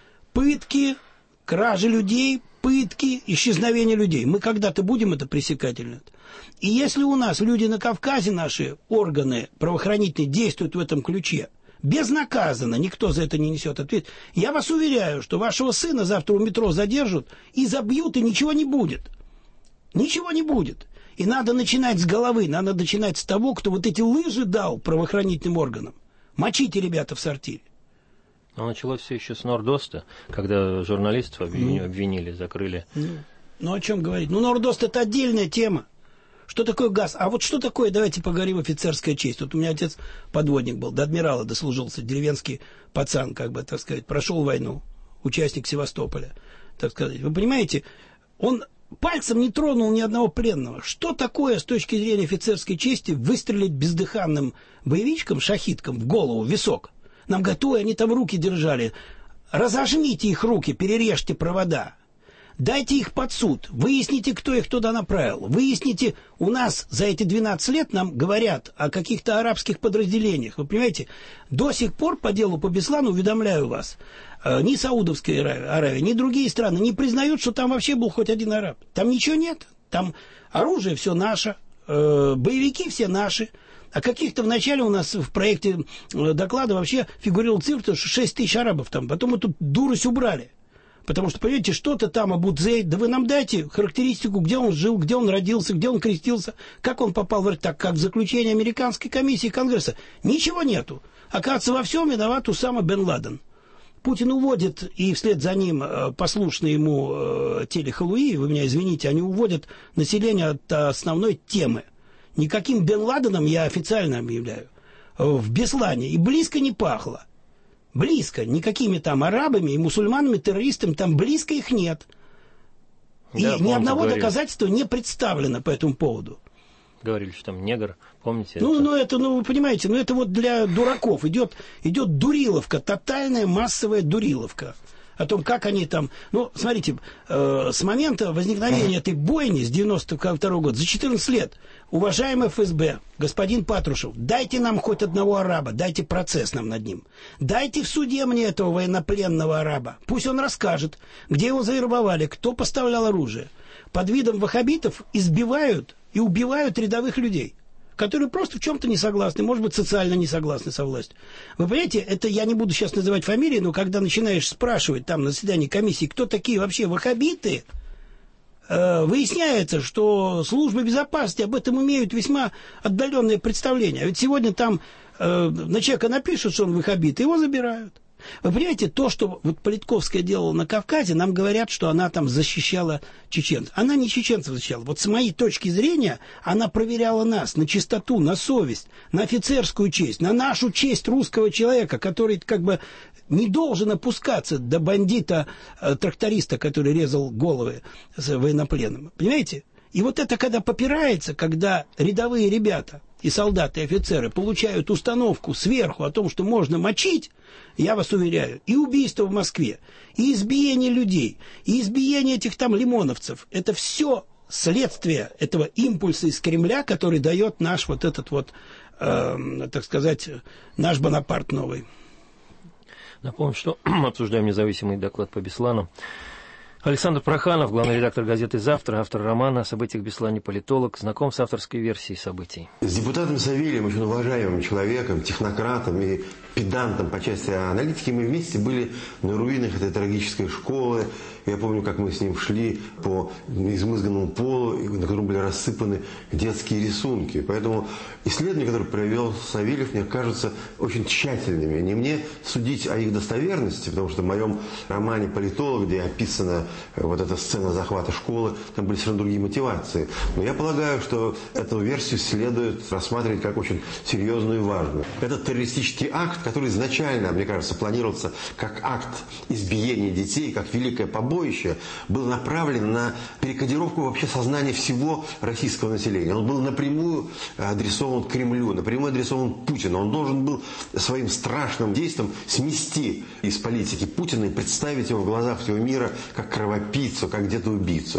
Пытки, кражи людей, пытки, исчезновение людей. Мы когда-то будем это пресекать или нет? И если у нас люди на Кавказе, наши органы правоохранительные действуют в этом ключе, безнаказанно, никто за это не несет ответ, я вас уверяю, что вашего сына завтра у метро задержат и забьют, и ничего не будет. Ничего не будет. И надо начинать с головы, надо начинать с того, кто вот эти лыжи дал правоохранительным органам. Мочите, ребята, в сортире. Но началось все еще с Нордоста, когда журналистов обвинили, ну, обвинили закрыли. Ну, ну, о чем говорить? Ну, Нордост – это отдельная тема. Что такое газ? А вот что такое, давайте поговорим, офицерская честь. Вот у меня отец подводник был, до адмирала дослужился, деревенский пацан, как бы, так сказать, прошел войну, участник Севастополя, так сказать. Вы понимаете, он пальцем не тронул ни одного пленного. Что такое с точки зрения офицерской чести выстрелить бездыханным боевичкам, шахидкам в голову, в висок? Нам готовы, они там руки держали. Разожмите их руки, перережьте провода. Дайте их под суд, выясните, кто их туда направил. Выясните, у нас за эти двенадцать лет нам говорят о каких-то арабских подразделениях. Вы понимаете, до сих пор по делу по Беслану, уведомляю вас, ни Саудовская Аравия, ни другие страны не признают, что там вообще был хоть один араб. Там ничего нет. Там оружие все наше, боевики все наши. А каких-то вначале у нас в проекте доклада вообще фигурировал цифра, что шесть тысяч арабов там. Потом мы тут дурость убрали. Потому что, понимаете, что-то там об Удзей, да вы нам дайте характеристику, где он жил, где он родился, где он крестился, как он попал в... Так как в заключении американской комиссии Конгресса ничего нету. Оказывается, во всем виноват Усама бен Ладен. Путин уводит, и вслед за ним послушные ему телехалуи, вы меня извините, они уводят население от основной темы. Никаким бен Ладеном я официально объявляю в Беслане и близко не пахло. Близко. Никакими там арабами и мусульманами, террористами, там близко их нет. И да, ни одного говорили. Доказательства не представлено по этому поводу. Говорили, что там негр, помните? Ну, это? ну, это, ну, вы понимаете, ну, это вот для дураков. Идет, идет дуриловка, тотальная массовая дуриловка. О том, как они там... Ну, смотрите, э, с момента возникновения этой бойни с девяносто второго года, за четырнадцать лет, уважаемый эф эс бэ, господин Патрушев, дайте нам хоть одного араба, дайте процесс нам над ним. Дайте в суде мне этого военнопленного араба. Пусть он расскажет, где его завербовали, кто поставлял оружие. Под видом ваххабитов избивают и убивают рядовых людей, которые просто в чем-то не согласны, может быть, социально не согласны со властью. Вы понимаете, это я не буду сейчас называть фамилии, но когда начинаешь спрашивать там на заседании комиссии, кто такие вообще ваххабиты, э, выясняется, что службы безопасности об этом имеют весьма отдаленное представление. А ведь сегодня там э, на человека напишут, что он ваххабит, и его забирают. Вы понимаете, то, что вот Политковская делала на Кавказе, нам говорят, что она там защищала чеченцев. Она не чеченцев защищала. Вот с моей точки зрения, она проверяла нас на чистоту, на совесть, на офицерскую честь, на нашу честь русского человека, который как бы не должен опускаться до бандита-тракториста, который резал головы с военнопленным. Понимаете? И вот это когда попирается, когда рядовые ребята и солдаты, и офицеры получают установку сверху о том, что можно мочить, я вас уверяю, и убийство в Москве, и избиение людей, и избиение этих там лимоновцев, это все следствие этого импульса из Кремля, который дает наш вот этот вот, э, так сказать, наш Бонапарт новый. Напомню, что мы обсуждаем независимый доклад по Беслану. Александр Проханов, главный редактор газеты «Завтра», автор романа о событиях в Беслане, политолог, знаком с авторской версией событий. С депутатом Савельевым, очень уважаемым человеком, технократом и педантом по части аналитики, мы вместе были на руинах этой трагической школы. Я помню, как мы с ним шли по измызганному полу, на котором были рассыпаны детские рисунки. Поэтому исследования, которые провел Савельев, мне кажутся очень тщательными. Не мне судить о их достоверности, потому что в моем романе «Политолог», где описана вот эта сцена захвата школы, там были совершенно другие мотивации. Но я полагаю, что эту версию следует рассматривать как очень серьезную и важную. Этот террористический акт, который изначально, мне кажется, планировался как акт избиения детей, как великое побоище, был направлен на перекодировку вообще сознания всего российского населения. Он был напрямую адресован Кремлю, напрямую адресован Путину. Он должен был своим страшным действием смести из политики Путина и представить его в глазах всего мира как кровопийцу, как где-то убийцу.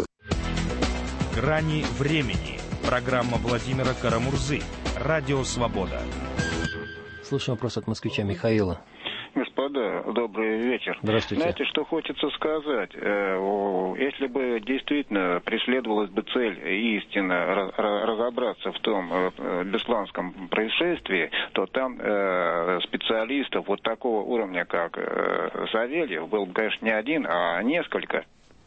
«Грани времени». Программа Владимира Карамурзы. Радио «Свобода». Слушаем вопрос от москвича Михаила. Господа, добрый вечер. Здравствуйте. Знаете, что хочется сказать? Если бы действительно преследовалась бы цель истинно разобраться в том бесланском происшествии, то там специалистов вот такого уровня, как Савельев, был бы, конечно, не один, а несколько.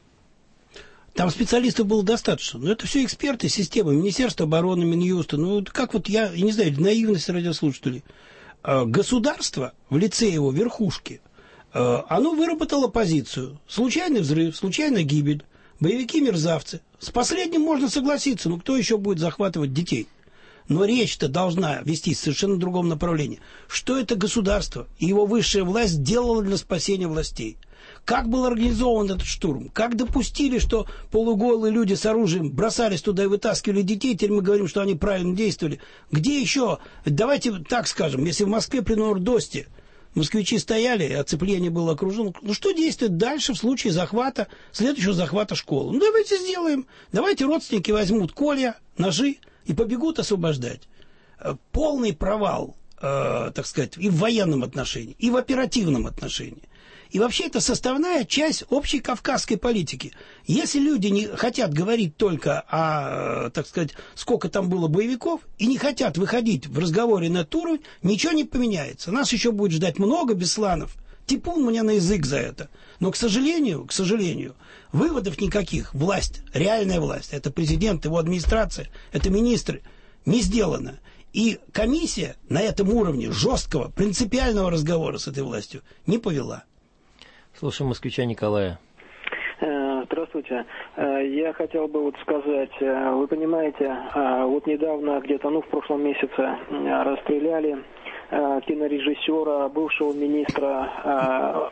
Там специалистов было достаточно. Но это все эксперты системы, Министерство обороны, Минюста. Ну, как вот я, я не знаю, наивность радиослушателей. Государство в лице его верхушки, оно выработало позицию. Случайный взрыв, случайная гибель, боевики-мерзавцы. С последним можно согласиться, но кто еще будет захватывать детей? Но речь-то должна вестись в совершенно другом направлении. Что это государство и его высшая власть делала для спасения властей? Как был организован этот штурм? Как допустили, что полуголые люди с оружием бросались туда и вытаскивали детей? Теперь мы говорим, что они правильно действовали. Где еще? Давайте так скажем, если в Москве при Нордосте москвичи стояли, оцепление было окружено, ну что действует дальше в случае захвата, следующего захвата школы? Ну давайте сделаем. Давайте родственники возьмут колья, ножи и побегут освобождать. Полный провал, э, так сказать, и в военном отношении, и в оперативном отношении. И вообще это составная часть общей кавказской политики. Если люди не хотят говорить только о, так сказать, сколько там было боевиков, и не хотят выходить в разговоре на этот уровень, ничего не поменяется. Нас еще будет ждать много Бесланов, типун мне на язык за это. Но, к сожалению, к сожалению, выводов никаких. Власть, реальная власть, это президент, его администрация, это министры, не сделано. И комиссия на этом уровне жесткого, принципиального разговора с этой властью не повела. Слушаем москвича Николая. Здравствуйте. Я хотел бы вот сказать, вы понимаете, вот недавно, где-то, ну, в прошлом месяце расстреляли кинорежиссера, бывшего министра,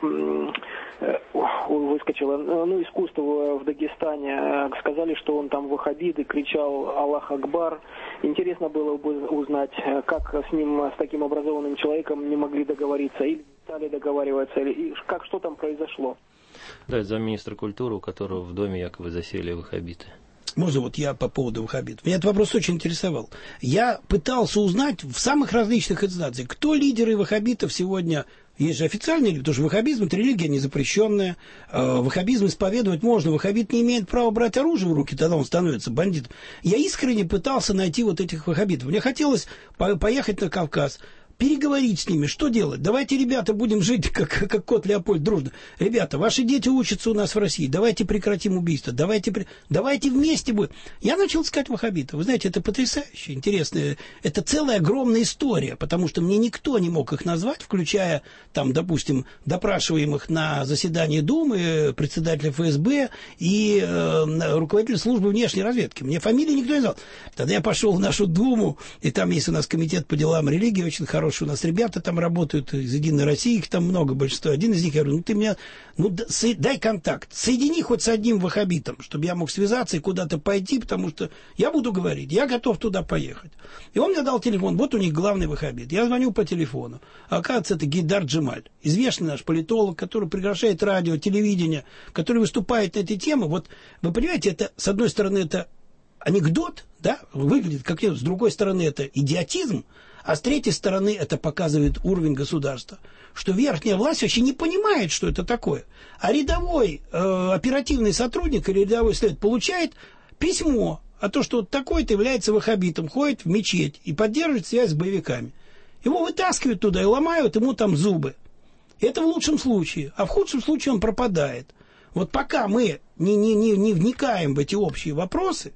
выскочило, ну, искусство в Дагестане. Сказали, что он там ваххабит и кричал «Аллах Акбар». Интересно было бы узнать, как с ним, с таким образованным человеком не могли договориться, или стали договариваться, или как, что там произошло. Да, это замминистра культуры, у которого в доме якобы засели ваххабиты. Можно вот я по поводу ваххабитов? Меня этот вопрос очень интересовал. Я пытался узнать в самых различных инстанциях, кто лидеры ваххабитов сегодня. Есть же официальные люди, потому что ваххабизм – это религия незапрещенная. Ваххабизм исповедовать можно. Ваххабит не имеет права брать оружие в руки, тогда он становится бандитом. Я искренне пытался найти вот этих ваххабитов. Мне хотелось поехать на Кавказ, переговорить с ними, что делать? Давайте, ребята, будем жить, как, как кот Леопольд, дружно. Ребята, ваши дети учатся у нас в России, давайте прекратим убийство, давайте, давайте вместе будем. Я начал искать ваххабитов. Вы знаете, это потрясающе, интересно. Это целая огромная история, потому что мне никто не мог их назвать, включая, там, допустим, допрашиваемых на заседании Думы, председателя эф эс бэ и э, руководителя службы внешней разведки. Мне фамилии никто не знал. Тогда я пошел в нашу Думу, и там есть у нас комитет по делам религии, очень хороший. У нас ребята там работают из «Единой России», их там много, большинство. Один из них, я говорю, ну ты меня, ну дай контакт, соедини хоть с одним ваххабитом, чтобы я мог связаться и куда-то пойти, потому что я буду говорить, я готов туда поехать. И он мне дал телефон, вот у них главный ваххабит. Я звоню по телефону. А оказывается, это Гейдар Джемаль, известный наш политолог, который приглашает радио, телевидение, который выступает на эти темы. Вот вы понимаете, это, с одной стороны, это анекдот, да, выглядит как с другой стороны, это идиотизм. А с третьей стороны, это показывает уровень государства, что верхняя власть вообще не понимает, что это такое. А рядовой э, оперативный сотрудник или рядовой следователь получает письмо о том, что вот такой-то является ваххабитом, ходит в мечеть и поддерживает связь с боевиками. Его вытаскивают туда и ломают ему там зубы. Это в лучшем случае. А в худшем случае он пропадает. Вот пока мы не, не, не, не вникаем в эти общие вопросы,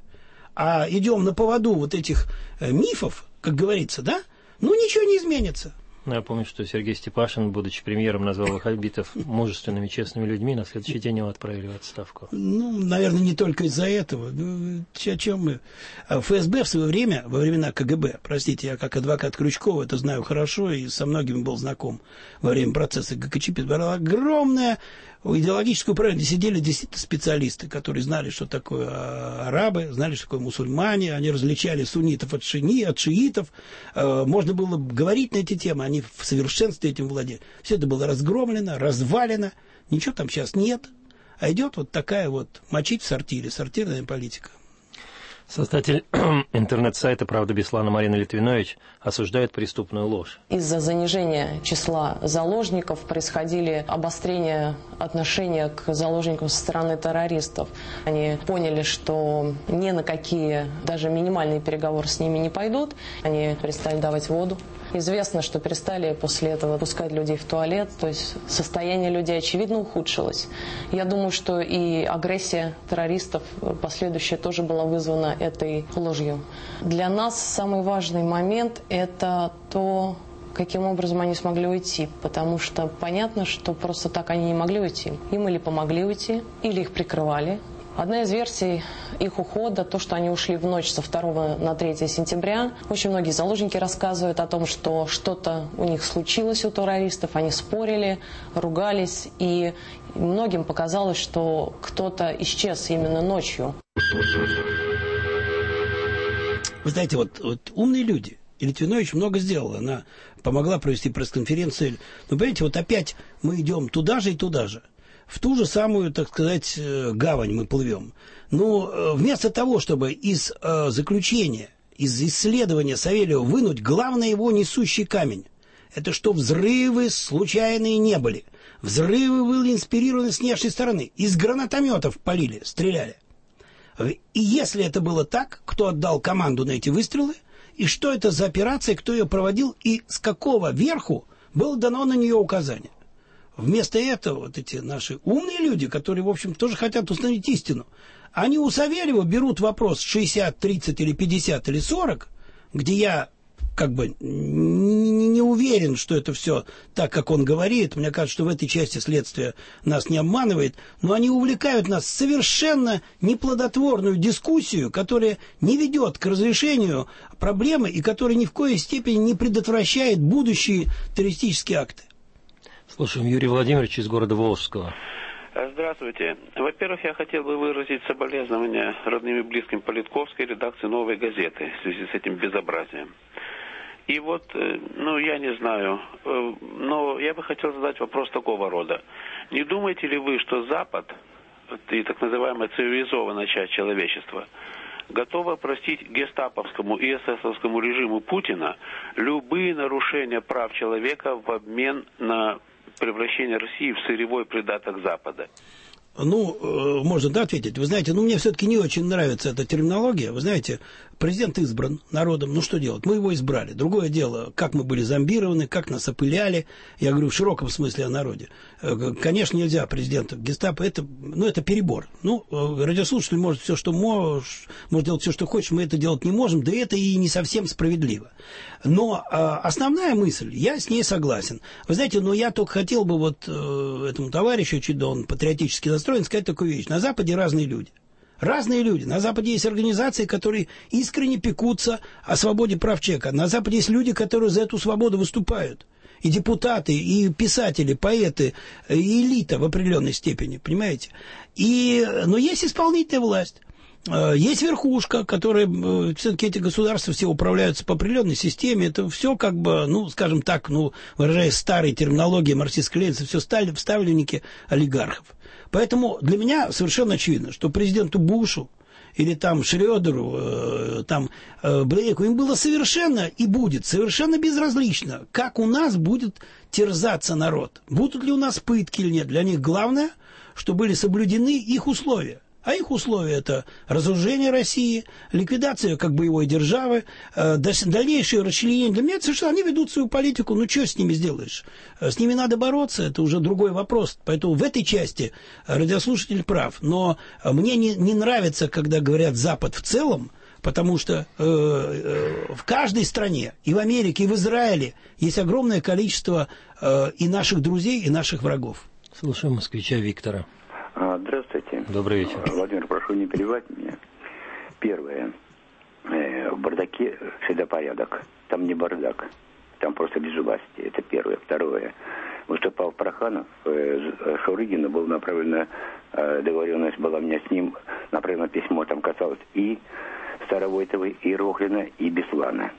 а идем на поводу вот этих э, мифов, как говорится, да, ну, ничего не изменится. Я помню, что Сергей Степашин, будучи премьером, назвал ваххабитов мужественными, честными людьми, на следующий день его отправили в отставку. Ну, наверное, не только из-за этого. О чем мы? эф эс бэ в свое время, во времена ка гэ бэ, простите, я как адвокат Крючкова это знаю хорошо и со многими был знаком во время процесса гэ ка че пэ, была огромная идеологическую управление, где сидели действительно специалисты, которые знали, что такое арабы, знали, что такое мусульмане, они различали суннитов от, шини, от шиитов, можно было говорить на эти темы, они в совершенстве этим владели. Все это было разгромлено, развалено, ничего там сейчас нет, а идет вот такая вот мочить в сортире, сортирная политика. Создатель интернет-сайта «Правда Беслана» Марина Литвинович осуждает преступную ложь. Из-за занижения числа заложников происходили обострения отношения к заложникам со стороны террористов. Они поняли, что ни на какие, даже минимальные переговоры с ними не пойдут. Они перестали давать воду. Известно, что перестали после этого пускать людей в туалет, то есть состояние людей, очевидно, ухудшилось. Я думаю, что и агрессия террористов последующая тоже была вызвана этой ложью. Для нас самый важный момент – это то, каким образом они смогли уйти, потому что понятно, что просто так они не могли уйти. Им или помогли уйти, или их прикрывали. Одна из версий их ухода, то, что они ушли в ночь со второго на третье сентября. Очень многие заложники рассказывают о том, что что-то у них случилось у террористов, они спорили, ругались, и многим показалось, что кто-то исчез именно ночью. Вы знаете, вот, вот умные люди. И Литвинович много сделала. Она помогла провести пресс-конференцию. Но, понимаете, вот опять мы идем туда же и туда же. В ту же самую, так сказать, гавань мы плывем. Но вместо того, чтобы из э, заключения, из исследования Савельева вынуть главный его несущий камень, это что взрывы случайные не были. Взрывы были инспирированы с внешней стороны. Из гранатометов полили, стреляли. И если это было так, кто отдал команду на эти выстрелы, и что это за операция, кто ее проводил, и с какого верху было дано на нее указание. вместо этого вот эти наши умные люди, которые, в общем, тоже хотят установить истину, они у Савельева берут вопрос шестьдесят, тридцать или пятьдесят или сорок, где я как бы не, не уверен, что это все так, как он говорит. Мне кажется, что в этой части следствие нас не обманывает. Но они увлекают нас в совершенно неплодотворную дискуссию, которая не ведет к разрешению проблемы и которая ни в коей степени не предотвращает будущие террористические акты. Слушаем Юрия Владимировича из города Волжского. Здравствуйте. Во-первых, я хотел бы выразить соболезнования родным и близким Политковской редакции «Новой газеты» в связи с этим безобразием. И вот, ну, я не знаю, но я бы хотел задать вопрос такого рода. Не думаете ли вы, что Запад и так называемая цивилизованная часть человечества готова простить гестаповскому и эсэсовскому режиму Путина любые нарушения прав человека в обмен на превращение России в сырьевой придаток Запада? Ну, можно, да, ответить. Вы знаете, ну, мне все-таки не очень нравится эта терминология. Вы знаете, президент избран народом. Ну, что делать? Мы его избрали. Другое дело, как мы были зомбированы, как нас опыляли. Я говорю в широком смысле о народе. Конечно, нельзя президента гестапо. Это, ну, это перебор. Ну, радиослушатель может все, что можешь, может делать все, что хочешь. Мы это делать не можем. Да это и не совсем справедливо. Но основная мысль, я с ней согласен. Вы знаете, ну, я только хотел бы вот этому товарищу, чуть он патриотически настроен, сказать такую вещь. На Западе разные люди. Разные люди. На Западе есть организации, которые искренне пекутся о свободе прав человека. На Западе есть люди, которые за эту свободу выступают. И депутаты, и писатели, поэты, и элита в определенной степени, понимаете? И, но есть исполнительная власть. Есть верхушка, которая, все-таки эти государства все управляются по определенной системе. Это все как бы, ну, скажем так, ну, выражаясь старой терминологией марксистско-ленинцев, все стали вставленники олигархов. Поэтому для меня совершенно очевидно, что президенту Бушу или там Шрёдеру, э, там э, Блейку, им было совершенно и будет совершенно безразлично, как у нас будет терзаться народ. Будут ли у нас пытки или нет. Для них главное, что были соблюдены их условия. А их условия – это разоружение России, ликвидация как боевой державы, э, дальнейшее расчленение. Для меня это совершенно, они ведут свою политику, ну что с ними сделаешь? С ними надо бороться, это уже другой вопрос. Поэтому в этой части радиослушатель прав. Но мне не, не нравится, когда говорят «Запад в целом», потому что э, э, в каждой стране, и в Америке, и в Израиле, есть огромное количество э, и наших друзей, и наших врагов. Слушаем москвича Виктора. Здравствуйте. Добрый вечер. Владимир, прошу не перебивать меня. Первое. В бардаке всегда порядок. Там не бардак. Там просто без власти. Это первое. Второе. Выступал Проханов. Шурыгину была направлена договоренность, была у меня с ним направлено письмо. Там касалось и Старовойтовой, и Рохлина, и Беслана.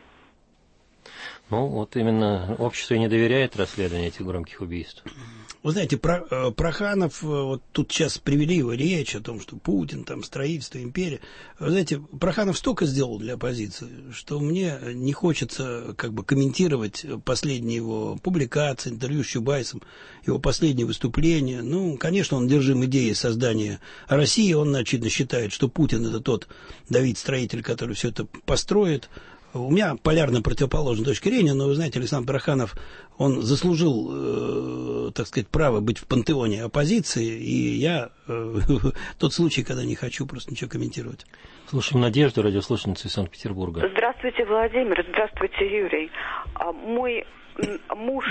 Ну, вот именно общество и не доверяет расследованию этих громких убийств. Вы знаете, Про, Проханов, вот тут сейчас привели его речь о том, что Путин, там, строительство, империя. Вы знаете, Проханов столько сделал для оппозиции, что мне не хочется как бы комментировать последние его публикации, интервью с Чубайсом, его последние выступления. Ну, конечно, он держим идеей создания России. Он, очевидно, считает, что Путин – это тот Давид-строитель, который все это построит. У меня полярно противоположная точка зрения, но, вы знаете, Александр Проханов, он заслужил, э, так сказать, право быть в пантеоне оппозиции, и я э, тот случай, когда не хочу просто ничего комментировать. Слушаем Надежду, радиослушательницу из Санкт-Петербурга. Здравствуйте, Владимир, здравствуйте, Юрий. Мой муж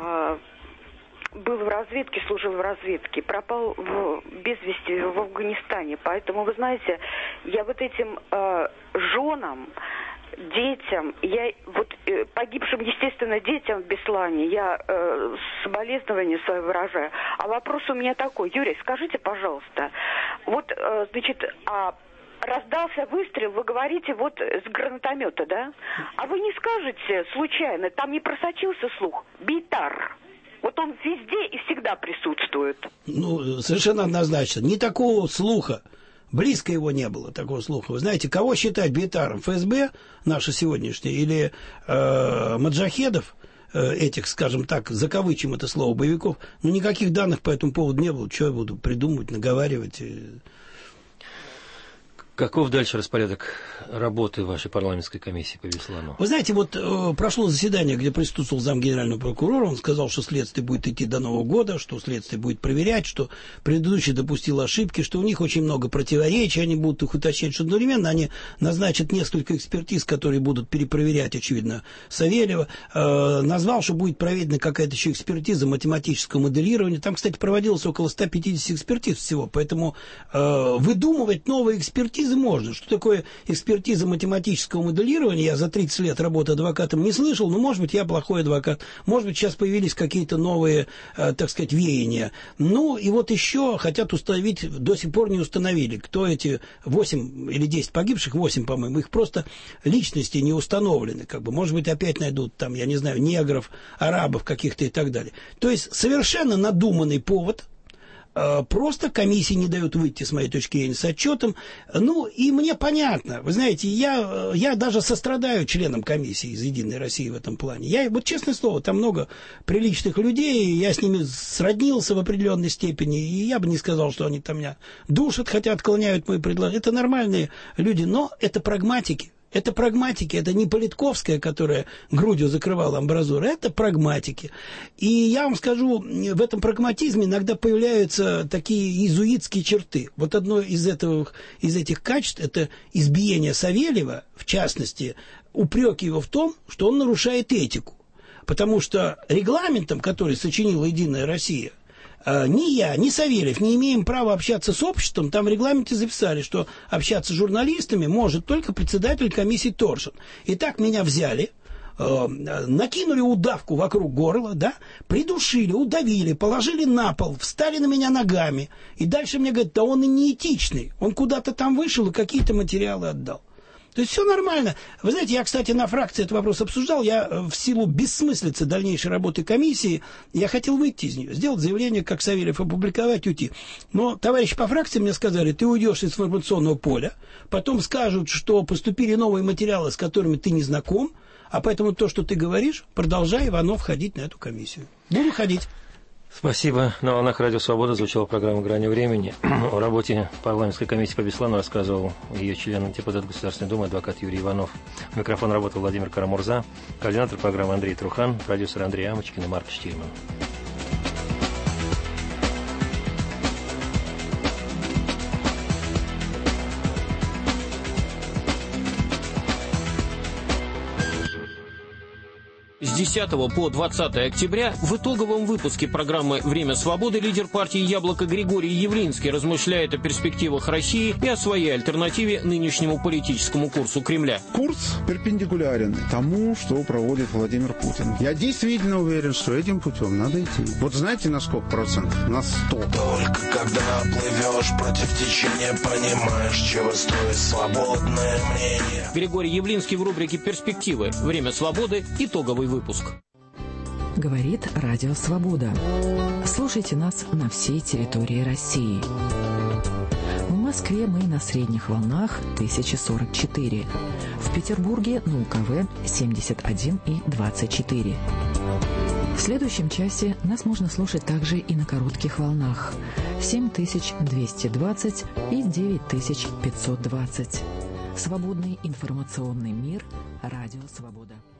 был в разведке, служил в разведке, пропал в, без вести в Афганистане, поэтому, вы знаете, я вот этим э, женам, детям, я вот э, погибшим, естественно, детям в Беслане, я э, соболезнования свои выражаю. А вопрос у меня такой, Юрий, скажите, пожалуйста, вот, э, значит, а раздался выстрел, вы говорите, вот с гранатомета, да? А вы не скажете случайно, там не просочился слух, Бейтар? Вот он везде и всегда присутствует. Ну, совершенно однозначно. Ни такого слуха. Близко его не было, такого слуха. Вы знаете, кого считать Бейтаром? эф эс бэ, наше сегодняшнее, или э, маджахедов, э, этих, скажем так, закавычим это слово, боевиков? Ну, никаких данных по этому поводу не было. Что я буду придумывать, наговаривать? Каков дальше распорядок работы вашей парламентской комиссии по Беслану? Вы знаете, вот э, прошло заседание, где присутствовал зам генерального прокурора, он сказал, что следствие будет идти до Нового года, что следствие будет проверять, что предыдущий допустил ошибки, что у них очень много противоречий, они будут их уточнять, что одновременно они назначат несколько экспертиз, которые будут перепроверять, очевидно, Савельева. Э, назвал, что будет проведена какая-то еще экспертиза математического моделирования. Там, кстати, проводилось около ста пятидесяти экспертиз всего, поэтому э, выдумывать новые экспертизы можно. Что такое экспертиза математического моделирования? Я за тридцать лет работы адвокатом не слышал, но, может быть, я плохой адвокат. Может быть, сейчас появились какие-то новые, э, так сказать, веяния. Ну, и вот еще хотят установить, до сих пор не установили, кто эти восемь или десять погибших, восемь, по-моему, их просто личности не установлены. Как бы, может быть, опять найдут, там, я не знаю, негров, арабов каких-то и так далее. То есть, совершенно надуманный повод. Просто комиссии не дают выйти, с моей точки зрения, с отчетом. Ну, и мне понятно. Вы знаете, я, я даже сострадаю членам комиссии из «Единой России» в этом плане. Я, вот честное слово, там много приличных людей, я с ними сроднился в определенной степени, и я бы не сказал, что они там меня душат, хотя отклоняют мои предложения. Это нормальные люди, но это прагматики. Это прагматики, это не Политковская, которая грудью закрывала амбразуру, это прагматики. И я вам скажу, в этом прагматизме иногда появляются такие иезуитские черты. Вот одно из, этого, из этих качеств – это избиение Савельева, в частности, упреки его в том, что он нарушает этику. Потому что регламентом, который сочинила «Единая Россия», ни я, ни Савельев не имеем права общаться с обществом. Там в регламенте записали, что общаться с журналистами может только председатель комиссии Торшин. И так меня взяли, э, накинули удавку вокруг горла, да, придушили, удавили, положили на пол, встали на меня ногами. И дальше мне говорят, да он и неэтичный. Он куда-то там вышел и какие-то материалы отдал. То есть все нормально. Вы знаете, я, кстати, на фракции этот вопрос обсуждал. Я в силу бессмыслицы дальнейшей работы комиссии, я хотел выйти из нее, сделать заявление, как Савельев, опубликовать, уйти. Но товарищи по фракции мне сказали, ты уйдешь из информационного поля, потом скажут, что поступили новые материалы, с которыми ты не знаком, а поэтому то, что ты говоришь, продолжай, Иванов, ходить на эту комиссию. Буду ходить. Спасибо. На волнах «Радио Свобода» звучала программа «Грани времени». О работе парламентской комиссии по Беслану рассказывал ее член, депутат Государственной Думы, адвокат Юрий Иванов. У микрофона работал Владимир Карамурза, координатор программы Андрей Трухан, продюсер Андрей Амочкин и Марк Штильман. С десятого по двадцатое октября в итоговом выпуске программы «Время свободы» лидер партии «Яблоко» Григорий Явлинский размышляет о перспективах России и о своей альтернативе нынешнему политическому курсу Кремля. Курс перпендикулярен тому, что проводит Владимир Путин. Я действительно уверен, что этим путем надо идти. Вот знаете, на сколько процентов? На сто. Только когда плывешь против течения, понимаешь, чего стоит свободное мнение. Григорий Явлинский в рубрике «Перспективы. Время свободы». Итоговый выпуск. Говорит Радио Свобода. Слушайте нас на всей территории России. В Москве мы на средних волнах тысяча сорок четыре. В Петербурге на УКВ семьдесят один и двадцать четыре. В следующем часе нас можно слушать также и на коротких волнах семь тысяч двести двадцать и девять тысяч пятьсот двадцать. Свободный информационный мир. Радио Свобода.